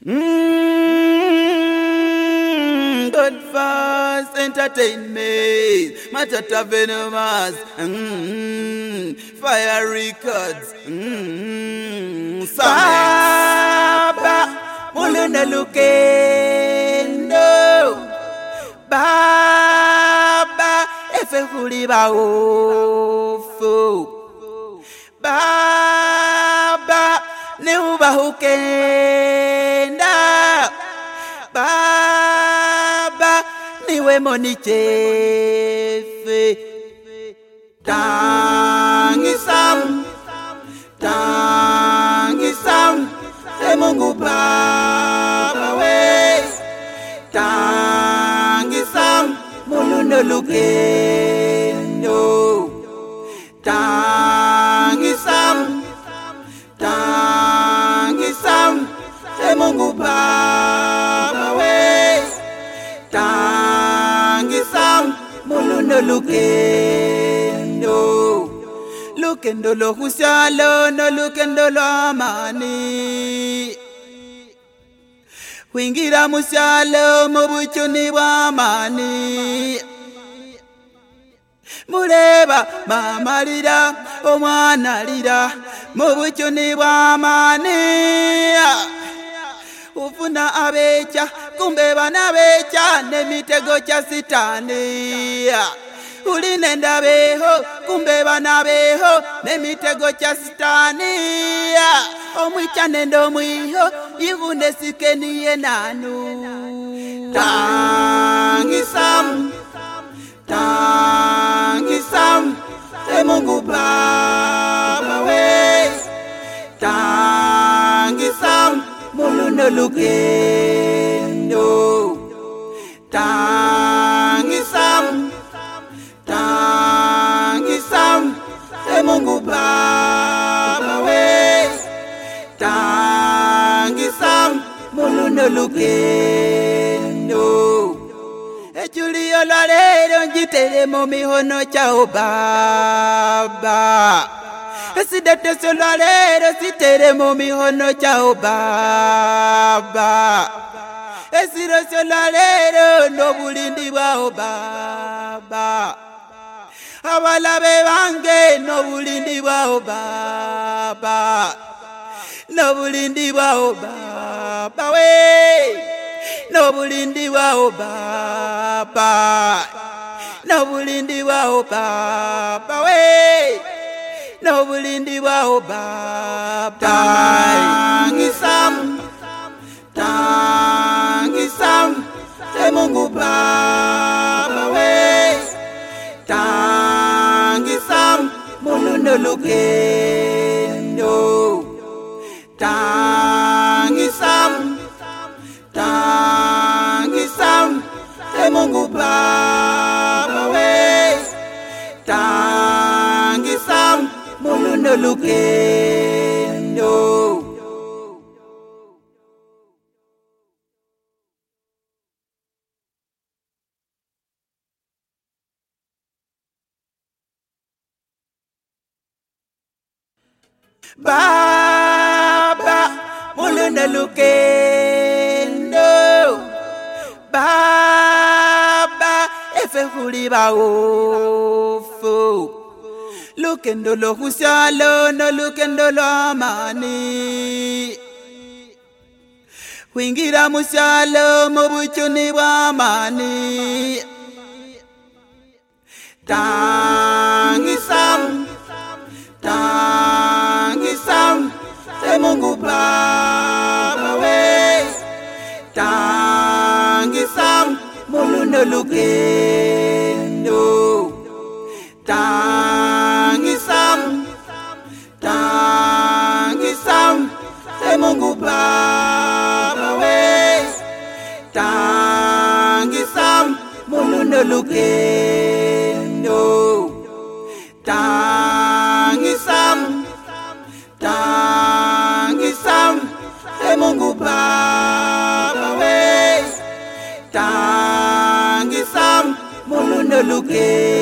Good fast entertainment, Matata Venomous, Fire Records, Baba, Mulunda Lukendo, Baba, Efe Kuliba Ofo, Baba, Neuba Hukenda, Baba, niwe monichefe. Tangisam, tangisam, e Mungu Baba we. Tangisam, Mulunda Lukendo. Tangisam, tangisam, e Mungu Baba we. Tangisam, Mulunda Lukendo. Lukendo lo husyalo, no lukendo lo amani. Wingira musyalo, mubuchuni wa amani. Mureba mama lira, omwana lira, mubuchuni wa amani. Ufuna abecha, kumbe bana becha, nemitego cha sitani. Ulinenda beho, kumbe bana beho, nemitego cha sitani. Omwicha nendo mwiho, yivune sikeni ye nanu. Tangisam, tangisam, e Mungu Baba we. Tangisam, Mulunda Lukendo. Tangisam, tangisam, e Mungu Baba we. Tangisam, Mulunda Lukendo. Echulio la lero njitere mo mihono chao Baba. Esidete solalero sitere mo mihono chao Baba. Esiro solalero no bulindi wao Baba. Abalabe bange no bulindi wao Baba. No bulindi wao Baba we. No bulindi wao Baba. No bulindi wao Baba we. No bulindi wao Baba. Tangisam, tangisam, e Mungu Baba we. Tangisam, Mulunda Lukendo. Tangisam, tangisam, e Mungu Baba we. Tangisam, Mulunda Lukendo. Baba, Mulunda Lukendo. Baba, efe kuliba ofo. Lukendo lo husyalo, no lukendo lo amani. Wingira musyalo, mubuchuni wa amani. Tangisam, tangisam, e Mungu Baba we. Tangisam, Mulunda Lukendo. Tangisam, tangisam, e Mungu Baba we. Tangisam, Mulunda Lukendo. Tangisam, tangisam, e Mungu Baba we. Tangisam, Mulunda Lukendo.